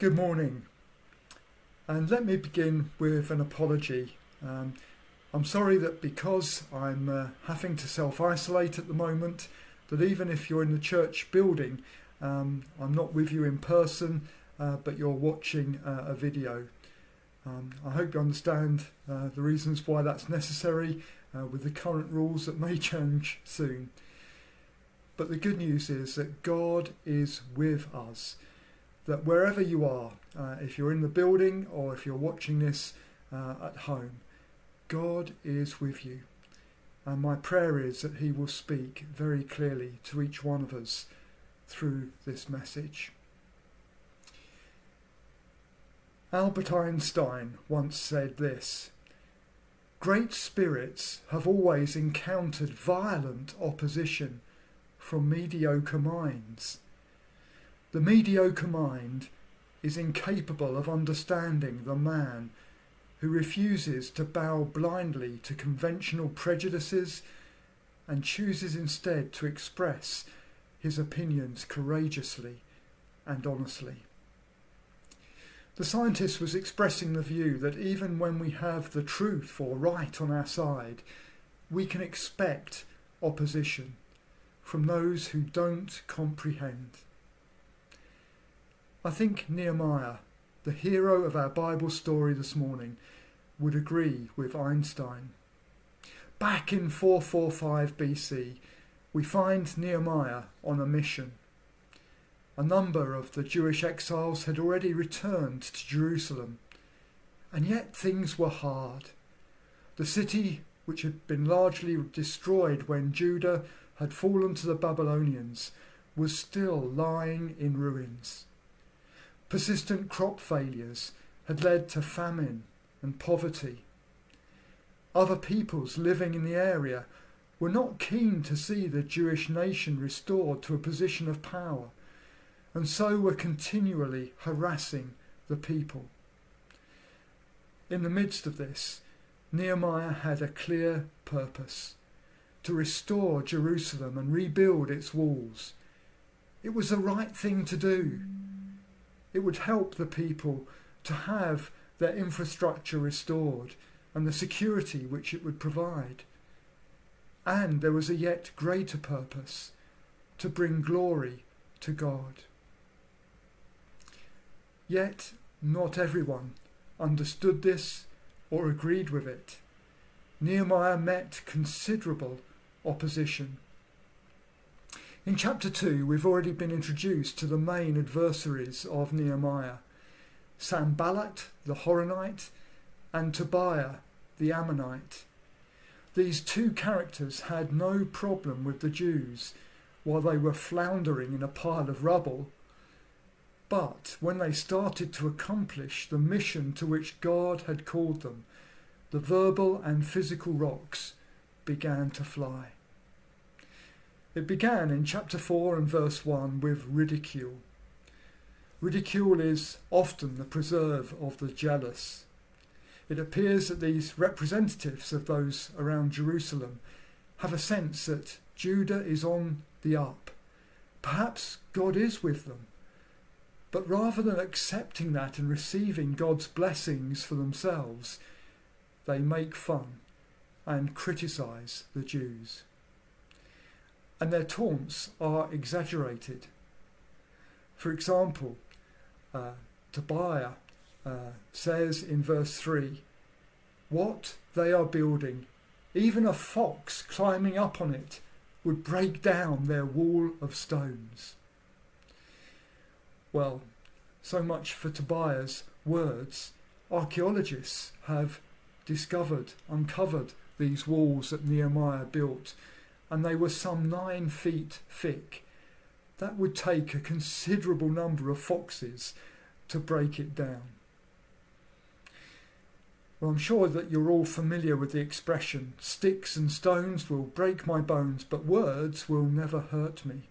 Good morning, and let me begin with an apology. I'm sorry that because I'm having to self-isolate at the moment, that even if you're in the church building, I'm not with you in person, but you're watching a video. I hope you understand the reasons why that's necessary with the current rules that may change soon. But the good news is that God is with us. That wherever you are, if you're in the building or if you're watching this at home, God is with you. And my prayer is that he will speak very clearly to each one of us through this message. Albert Einstein once said this: "Great spirits have always encountered violent opposition from mediocre minds. The mediocre mind is incapable of understanding the man who refuses to bow blindly to conventional prejudices and chooses instead to express his opinions courageously and honestly." The scientist was expressing the view that even when we have the truth or right on our side, we can expect opposition from those who don't comprehend. I think Nehemiah, the hero of our Bible story this morning, would agree with Einstein. Back in 445 BC, we find Nehemiah on a mission. A number of the Jewish exiles had already returned to Jerusalem, and yet things were hard. The city, which had been largely destroyed when Judah had fallen to the Babylonians, was still lying in ruins. Persistent crop failures had led to famine and poverty. Other peoples living in the area were not keen to see the Jewish nation restored to a position of power, and so were continually harassing the people. In the midst of this, Nehemiah had a clear purpose: to restore Jerusalem and rebuild its walls. It was the right thing to do. It would help the people to have their infrastructure restored and the security which it would provide. And there was a yet greater purpose: to bring glory to God. Yet not everyone understood this or agreed with it. Nehemiah met considerable opposition. In chapter 2, we've already been introduced to the main adversaries of Nehemiah: Sanballat the Horonite and Tobiah the Ammonite. These two characters had no problem with the Jews while they were floundering in a pile of rubble. But when they started to accomplish the mission to which God had called them, the verbal and physical rocks began to fly. It began in chapter 4 and verse 1 with ridicule. Ridicule is often the preserve of the jealous. It appears that these representatives of those around Jerusalem have a sense that Judah is on the up. Perhaps God is with them. But rather than accepting that and receiving God's blessings for themselves, they make fun and criticize the Jews. And their taunts are exaggerated. For example, Tobiah says in verse 3, "What they are building, even a fox climbing up on it would break down their wall of stones." Well, so much for Tobiah's words. Archaeologists have uncovered these walls that Nehemiah built, and they were some 9 feet thick. That would take a considerable number of foxes to break it down. Well, I'm sure that you're all familiar with the expression, "Sticks and stones will break my bones, but words will never hurt me."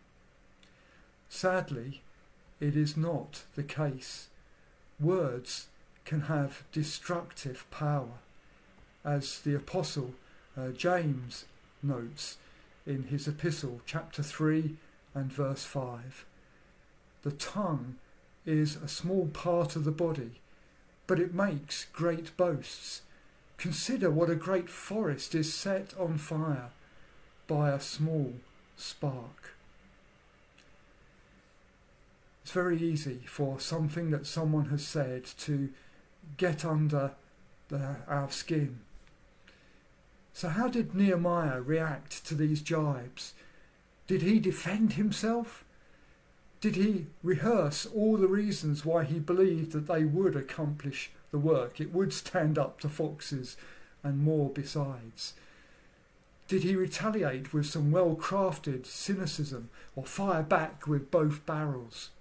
Sadly, it is not the case. Words can have destructive power, as the Apostle James notes in his epistle, chapter 3 and verse 5. The tongue is a small part of the body, but it makes great boasts. Consider what a great forest is set on fire by a small spark. It's very easy for something that someone has said to get under our skin. So how did Nehemiah react to these jibes? Did he defend himself? Did he rehearse all the reasons why he believed that they would accomplish the work? It would stand up to foxes and more besides. Did he retaliate with some well-crafted cynicism or fire back with both barrels?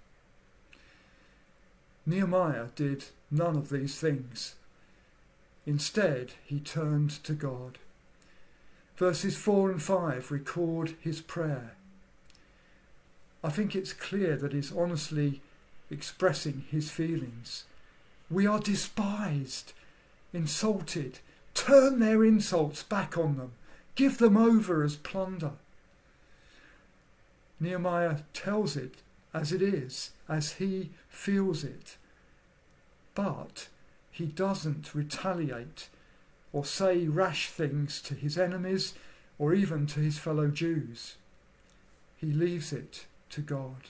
Nehemiah did none of these things. Instead, he turned to God. Verses 4 and 5 record his prayer. I think it's clear that he's honestly expressing his feelings. We are despised, insulted. Turn their insults back on them. Give them over as plunder. Nehemiah tells it as it is, as he feels it. But he doesn't retaliate or say rash things to his enemies or even to his fellow Jews. He leaves it to God.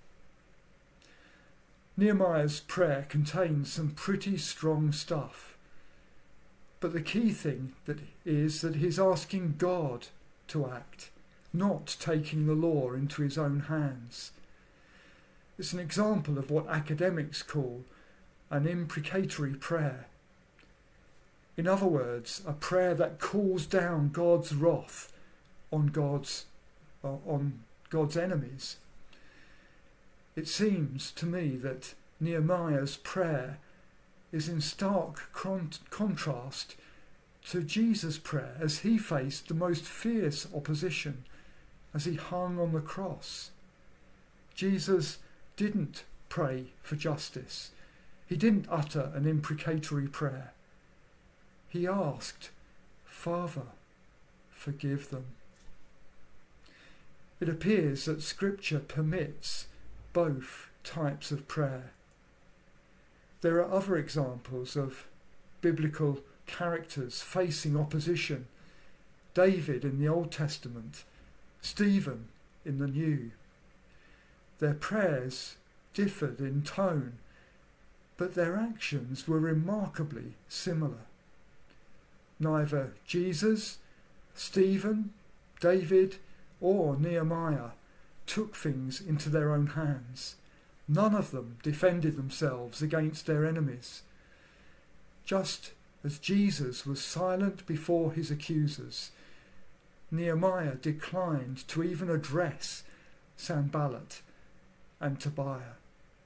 Nehemiah's prayer contains some pretty strong stuff. But the key thing is that he's asking God to act, not taking the law into his own hands. It's an example of what academics call an imprecatory prayer. In other words, a prayer that calls down God's wrath on God's enemies. It seems to me that Nehemiah's prayer is in stark contrast to Jesus' prayer as he faced the most fierce opposition as he hung on the cross. Jesus didn't pray for justice. He didn't utter an imprecatory prayer. He asked, "Father, forgive them." It appears that Scripture permits both types of prayer. There are other examples of biblical characters facing opposition. David in the Old Testament, Stephen in the New. Their prayers differed in tone, but their actions were remarkably similar. Neither Jesus, Stephen, David, or Nehemiah took things into their own hands. None of them defended themselves against their enemies. Just as Jesus was silent before his accusers, Nehemiah declined to even address Sanballat and Tobiah.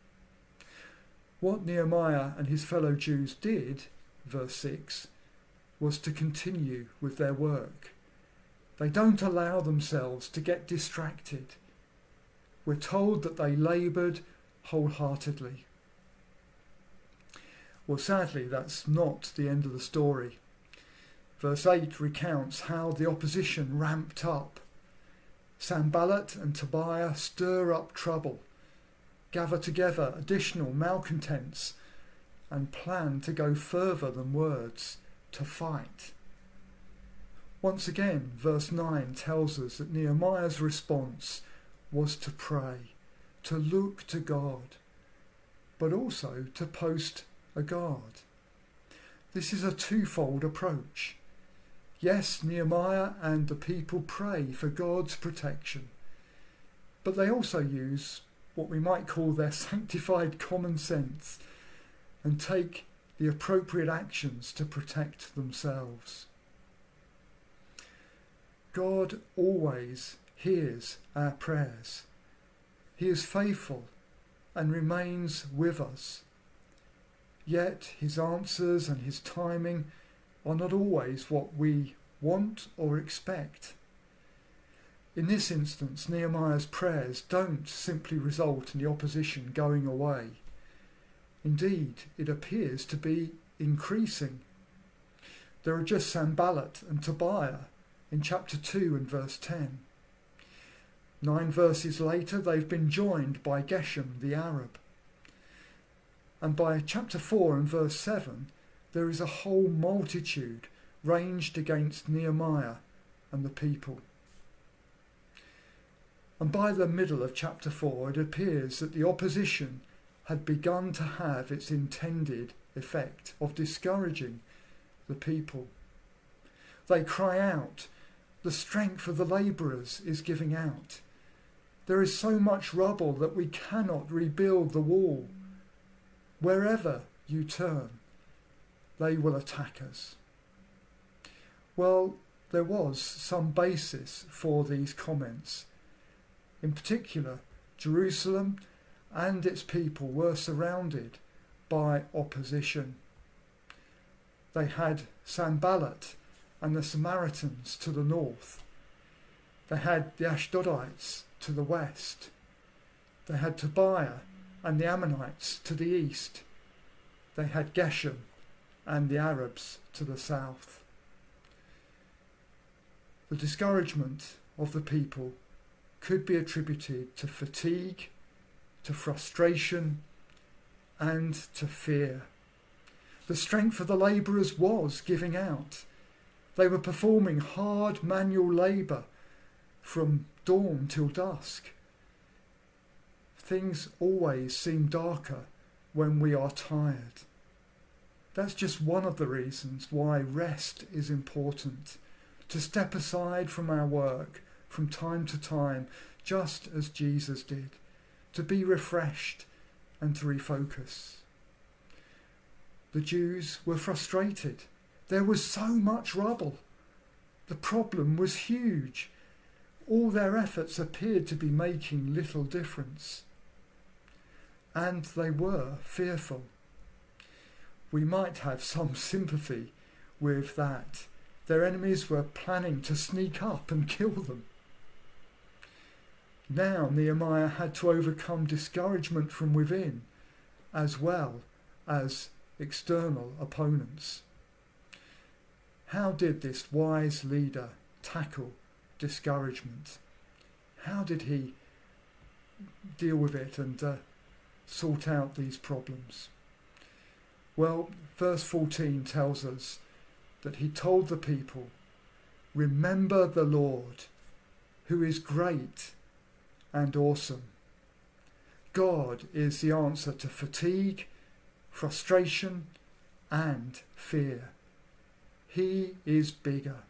What Nehemiah and his fellow Jews did, verse 6, was to continue with their work. They don't allow themselves to get distracted. We're told that they laboured wholeheartedly. Well, sadly, that's not the end of the story. Verse 8 recounts how the opposition ramped up. Sanballat and Tobiah stir up trouble, gather together additional malcontents, and plan to go further than words, to fight. Once again, verse 9 tells us that Nehemiah's response was to pray, to look to God, but also to post a guard. This is a twofold approach. Yes, Nehemiah and the people pray for God's protection, but they also use what we might call their sanctified common sense and take the appropriate actions to protect themselves. God always hears our prayers. He is faithful and remains with us. Yet his answers and his timing are not always what we want or expect. In this instance, Nehemiah's prayers don't simply result in the opposition going away. Indeed, it appears to be increasing. There are just Sanballat and Tobiah in chapter 2 and verse 10. 9 verses later, they've been joined by Geshem the Arab. And by chapter 4 and verse 7, there is a whole multitude ranged against Nehemiah and the people. And by the middle of chapter 4, it appears that the opposition had begun to have its intended effect of discouraging the people. They cry out, "The strength of the labourers is giving out. There is so much rubble that we cannot rebuild the wall. Wherever you turn, they will attack us." Well, there was some basis for these comments. In particular, Jerusalem and its people were surrounded by opposition. They had Sanballat and the Samaritans to the north. They had the Ashdodites to the west. They had Tobiah and the Ammonites to the east. They had Geshem and the Arabs to the south. The discouragement of the people could be attributed to fatigue, to frustration, and to fear. The strength of the labourers was giving out. They were performing hard manual labour from dawn till dusk. Things always seem darker when we are tired. That's just one of the reasons why rest is important. To step aside from our work from time to time, just as Jesus did. To be refreshed and to refocus. The Jews were frustrated. There was so much rubble. The problem was huge. All their efforts appeared to be making little difference. And they were fearful. We might have some sympathy with that. Their enemies were planning to sneak up and kill them. Now Nehemiah had to overcome discouragement from within as well as external opponents. How did this wise leader tackle discouragement? How did he deal with it and sort out these problems? Well, verse 14 tells us that he told the people, "Remember the Lord, who is great and awesome." God is the answer to fatigue, frustration, and fear. He is bigger.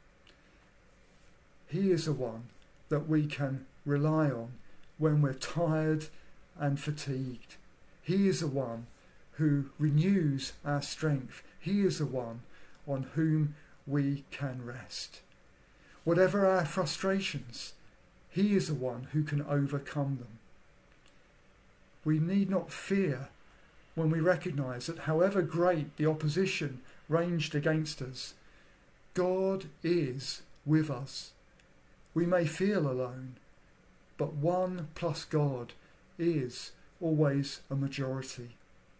He is the one that we can rely on when we're tired and fatigued. He is the one who renews our strength. He is the one on whom we can rest. Whatever our frustrations, he is the one who can overcome them. We need not fear when we recognise that however great the opposition ranged against us, God is with us. We may feel alone, but one plus God is always a majority.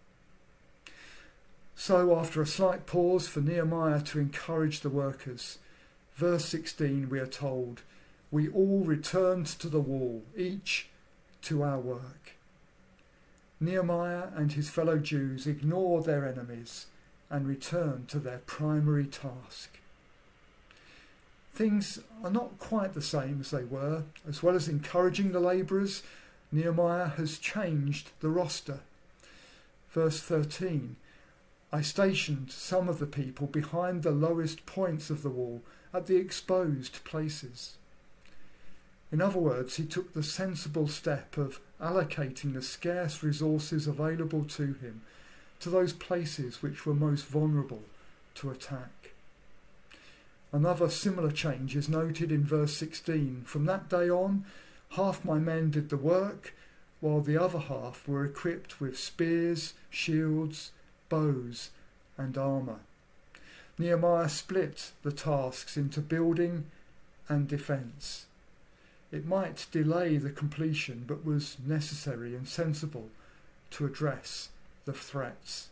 So after a slight pause for Nehemiah to encourage the workers, verse 16 we are told, "We all returned to the wall, each to our work." Nehemiah and his fellow Jews ignored their enemies and returned to their primary task. Things are not quite the same as they were. As well as encouraging the labourers, Nehemiah has changed the roster. Verse 13, "I stationed some of the people behind the lowest points of the wall at the exposed places." In other words, he took the sensible step of allocating the scarce resources available to him to those places which were most vulnerable to attack. Another similar change is noted in verse 16. "From that day on, half my men did the work, while the other half were equipped with spears, shields, bows, and armour." Nehemiah split the tasks into building and defence. It might delay the completion, but was necessary and sensible to address the threats.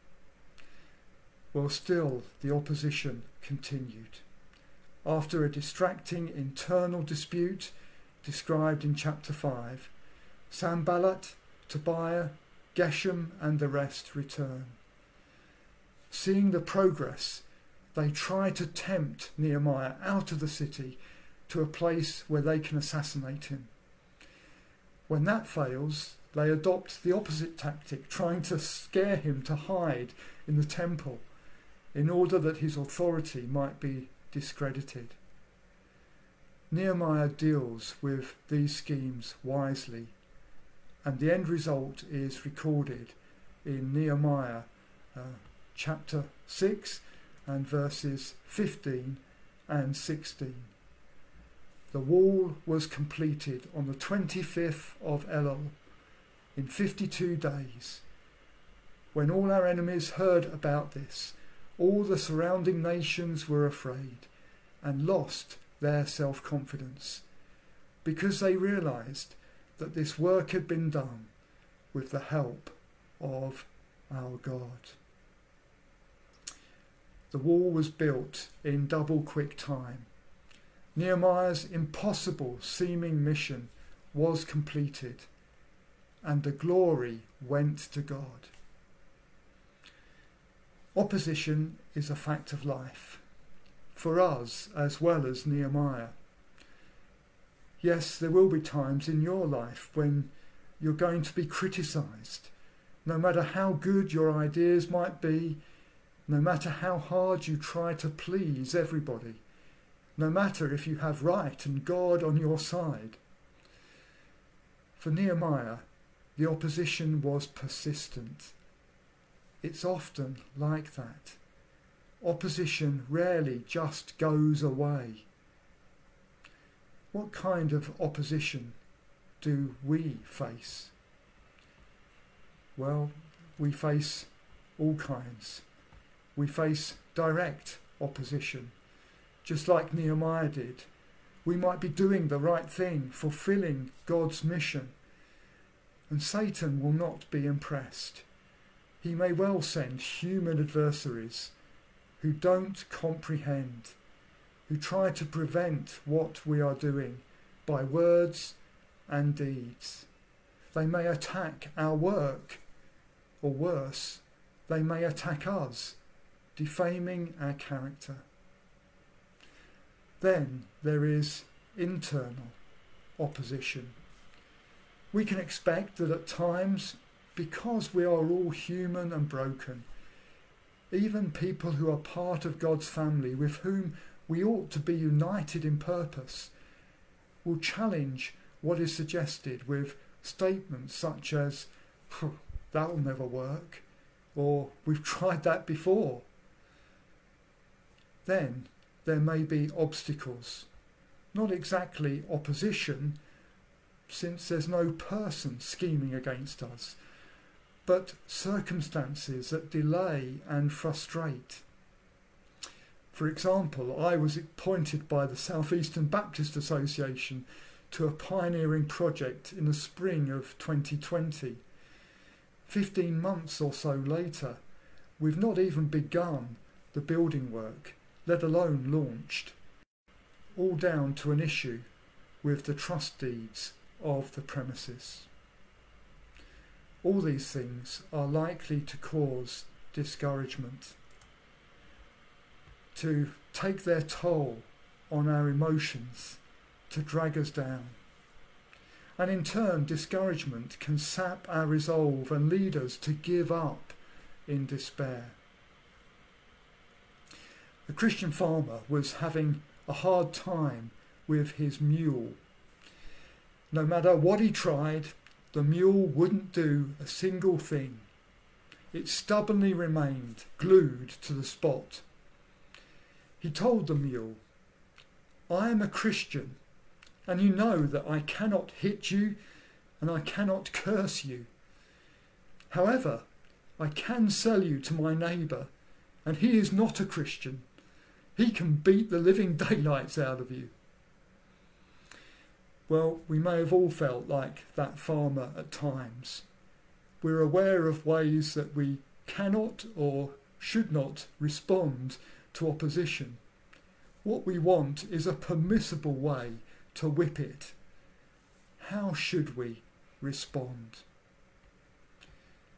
Well, still the opposition continued. After a distracting internal dispute described in chapter 5, Sanballat, Tobiah, Geshem and the rest return. Seeing the progress, they try to tempt Nehemiah out of the city to a place where they can assassinate him. When that fails, they adopt the opposite tactic, trying to scare him to hide in the temple in order that his authority might be discredited. Nehemiah deals with these schemes wisely, and the end result is recorded in Nehemiah chapter 6 and verses 15 and 16. The wall was completed on the 25th of Elul in 52 days. When all our enemies heard about this, all the surrounding nations were afraid and lost their self-confidence, because they realised that this work had been done with the help of our God. The wall was built in double quick time. Nehemiah's impossible seeming mission was completed, and the glory went to God. Opposition is a fact of life, for us as well as Nehemiah. Yes, there will be times in your life when you're going to be criticised, no matter how good your ideas might be, no matter how hard you try to please everybody, no matter if you have right and God on your side. For Nehemiah, the opposition was persistent. It's often like that. Opposition rarely just goes away. What kind of opposition do we face? Well, we face all kinds. We face direct opposition, just like Nehemiah did. We might be doing the right thing, fulfilling God's mission, and Satan will not be impressed. He may well send human adversaries who don't comprehend, who try to prevent what we are doing by words and deeds. They may attack our work, or worse, they may attack us, defaming our character. Then there is internal opposition. We can expect that at times, because we are all human and broken, even people who are part of God's family, with whom we ought to be united in purpose, will challenge what is suggested with statements such as, "That'll never work," or "We've tried that before." Then there may be obstacles, not exactly opposition, since there's no person scheming against us, but circumstances that delay and frustrate. For example, I was appointed by the South Eastern Baptist Association to a pioneering project in the spring of 2020. 15 months or so later, we've not even begun the building work, let alone launched, all down to an issue with the trust deeds of the premises. All these things are likely to cause discouragement, to take their toll on our emotions, to drag us down. And in turn, discouragement can sap our resolve and lead us to give up in despair. A Christian farmer was having a hard time with his mule. No matter what he tried, the mule wouldn't do a single thing. It stubbornly remained glued to the spot. He told the mule, "I am a Christian, and you know that I cannot hit you and I cannot curse you. However, I can sell you to my neighbour, and he is not a Christian. He can beat the living daylights out of you." Well, we may have all felt like that farmer at times. We're aware of ways that we cannot or should not respond to opposition. What we want is a permissible way to whip it. How should we respond?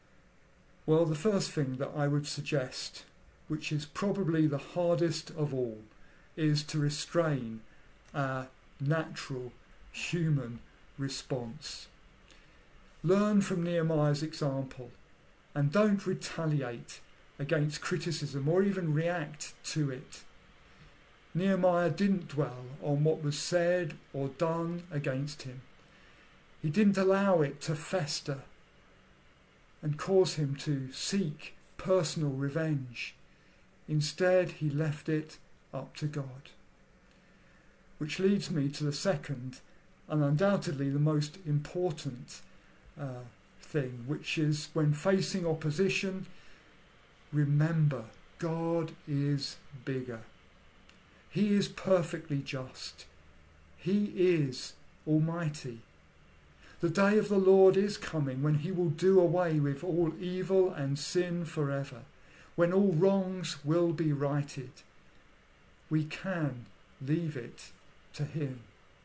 Well, the first thing that I would suggest, which is probably the hardest of all, is to restrain our natural human response. Learn from Nehemiah's example and don't retaliate against criticism or even react to it. Nehemiah didn't dwell on what was said or done against him. He didn't allow it to fester and cause him to seek personal revenge. Instead, he left it up to God. Which leads me to the second and undoubtedly the most important thing, which is when facing opposition, remember God is bigger. He is perfectly just. He is almighty. The day of the Lord is coming when he will do away with all evil and sin forever, when all wrongs will be righted. We can leave it to him.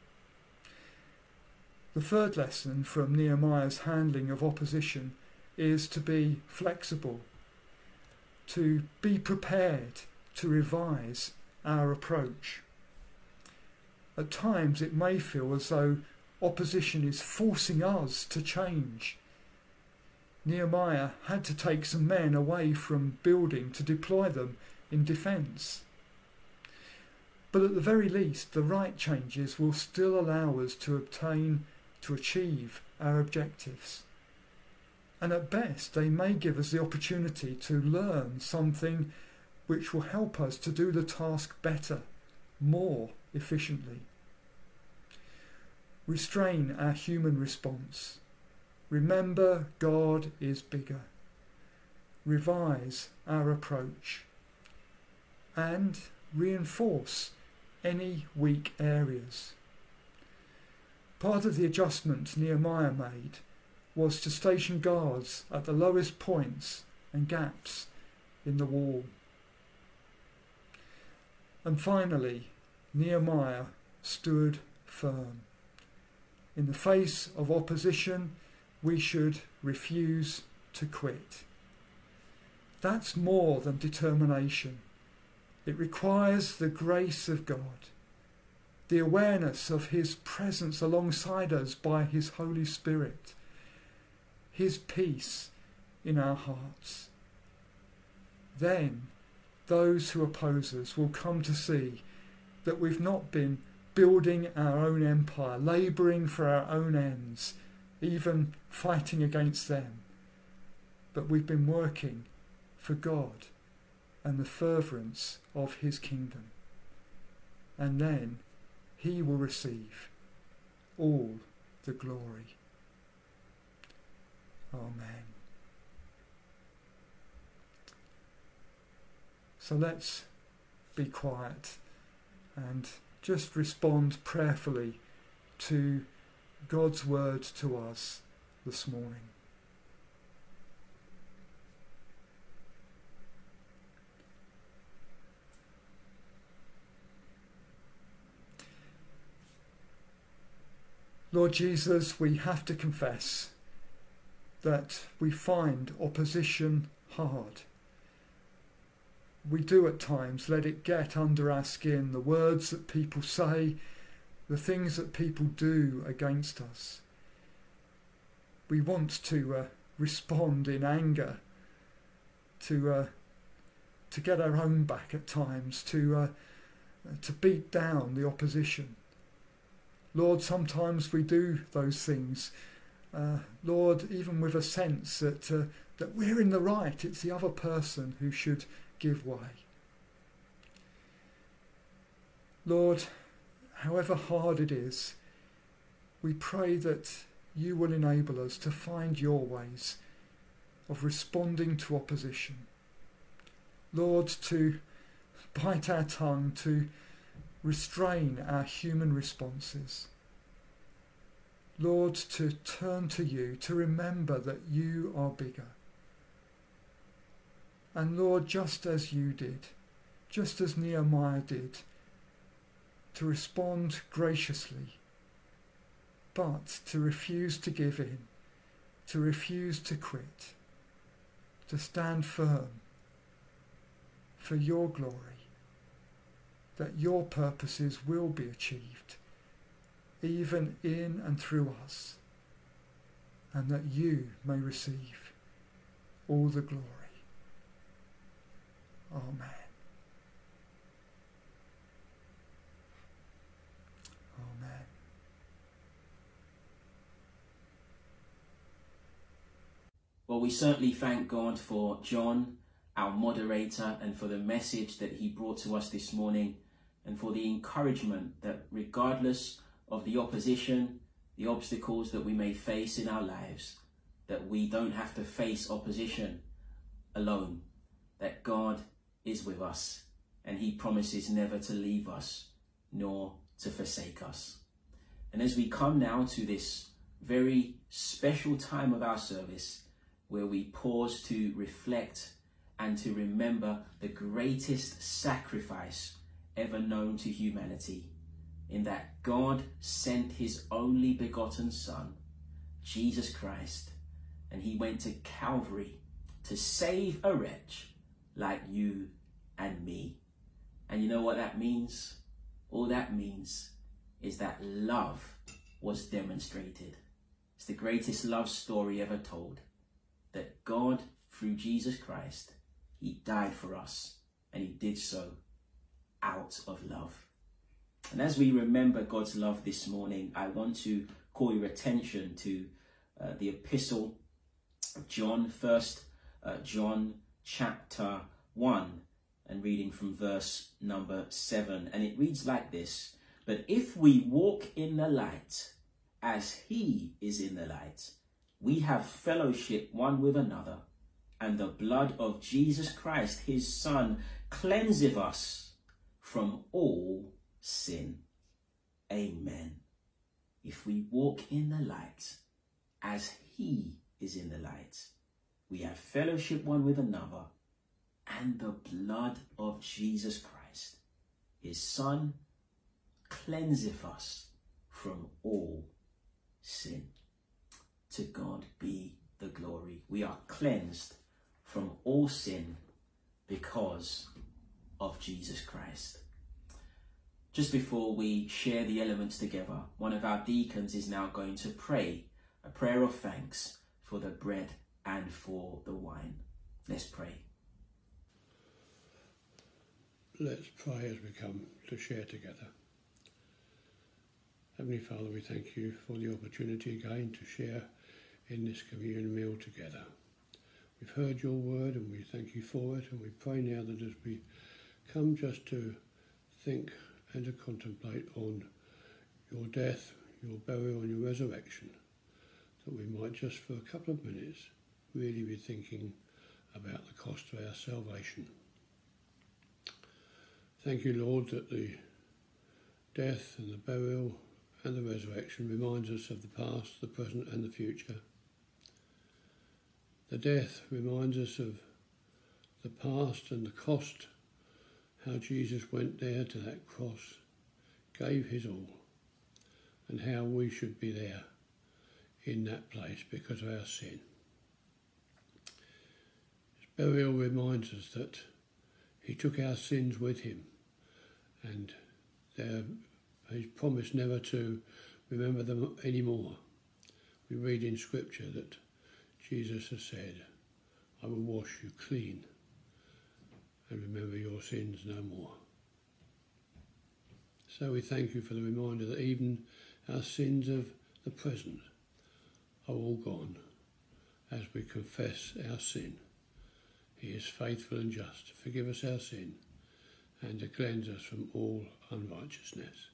The third lesson from Nehemiah's handling of opposition is to be flexible, to be prepared to revise our approach. At times it may feel as though opposition is forcing us to change. Nehemiah had to take some men away from building to deploy them in defence. But at the very least, the right changes will still allow us to achieve our objectives. And at best, they may give us the opportunity to learn something which will help us to do the task better, more efficiently. Restrain our human response. Remember, God is bigger. Revise our approach. And reinforce any weak areas. Part of the adjustment Nehemiah made was to station guards at the lowest points and gaps in the wall. And finally, Nehemiah stood firm. In the face of opposition, we should refuse to quit. That's more than determination. It requires the grace of God, the awareness of his presence alongside us by his Holy Spirit, his peace in our hearts. Then those who oppose us will come to see that we've not been building our own empire, labouring for our own ends, even fighting against them, but we've been working for God and the furtherance of his kingdom. And then he will receive all the glory. Amen. So let's be quiet and just respond prayerfully to God's word to us this morning. Lord Jesus, we have to confess that we find opposition hard. We do at times let it get under our skin, the words that people say, the things that people do against us. We want to respond in anger, to get our own back at times, to beat down the opposition. Lord, sometimes we do those things, Lord, even with a sense that we're in the right, it's the other person who should give way. Lord, however hard it is, we pray that you will enable us to find your ways of responding to opposition. Lord, to bite our tongue, to restrain our human responses. Lord, to turn to you, to remember that you are bigger. And Lord, just as you did, just as Nehemiah did, to respond graciously, but to refuse to give in, to refuse to quit, to stand firm for your glory, that your purposes will be achieved, even in and through us, and that you may receive all the glory. Amen. Amen. Well, we certainly thank God for John, our moderator, and for the message that he brought to us this morning, and for the encouragement that regardless of the opposition, the obstacles that we may face in our lives, that we don't have to face opposition alone, that God is with us and he promises never to leave us nor to forsake us. And as we come now to this very special time of our service, where we pause to reflect and to remember the greatest sacrifice ever known to humanity, in that God sent his only begotten Son, Jesus Christ, and he went to Calvary to save a wretch like you and me. And you know what that means? All that means is that love was demonstrated. It's the greatest love story ever told, that God, through Jesus Christ, he died for us, and he did so out of love. And as we remember God's love this morning, I want to call your attention to the epistle of John, first John chapter 1, and reading from verse number 7. And it reads like this: "But if we walk in the light, as he is in the light, we have fellowship one with another, and the blood of Jesus Christ, his Son, cleanseth us from all sin." Amen. If we walk in the light, as he is in the light, we have fellowship one with another, and the blood of Jesus Christ, his Son, cleanseth us from all sin. To God be the glory. We are cleansed from all sin because of Jesus Christ. Just before we share the elements together, one of our deacons is now going to pray a prayer of thanks for the bread and for the wine. Let's pray. Let's pray as we come to share together. Heavenly Father, we thank you for the opportunity again to share in this communion meal together. We've heard your word and we thank you for it, and we pray now that as we come just to think and to contemplate on your death, your burial and your resurrection, that we might just for a couple of minutes really be thinking about the cost of our salvation. Thank you, Lord, that the death and the burial and the resurrection reminds us of the past, the present and the future. The death reminds us of the past and the cost, how Jesus went there to that cross, gave his all, and how we should be there in that place because of our sin. His burial reminds us that he took our sins with him, and he's promised never to remember them anymore. We read in Scripture that Jesus has said, "I will wash you clean and remember your sins no more." So we thank you for the reminder that even our sins of the present are all gone as we confess our sin. He is faithful and just to forgive us our sin and to cleanse us from all unrighteousness.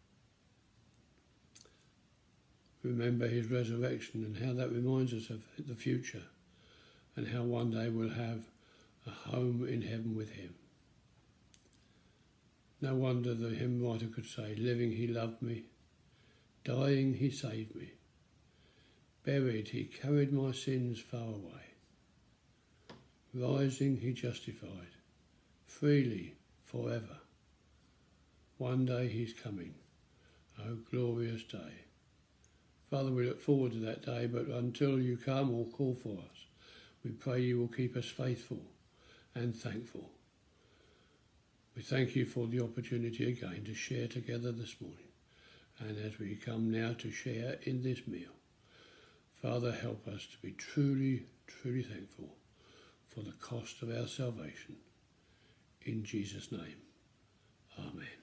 Remember his resurrection and how that reminds us of the future, and how one day we'll have a home in heaven with him. No wonder the hymn writer could say, "Living he loved me, dying he saved me, buried he carried my sins far away, rising he justified, freely forever. One day he's coming, oh glorious day." Father, we look forward to that day, but until you come or call for us, We pray you will keep us faithful and thankful. We thank you for the opportunity again to share together this morning. And as we come now to share in this meal, Father, help us to be truly, truly thankful for the cost of our salvation. In Jesus' name, amen.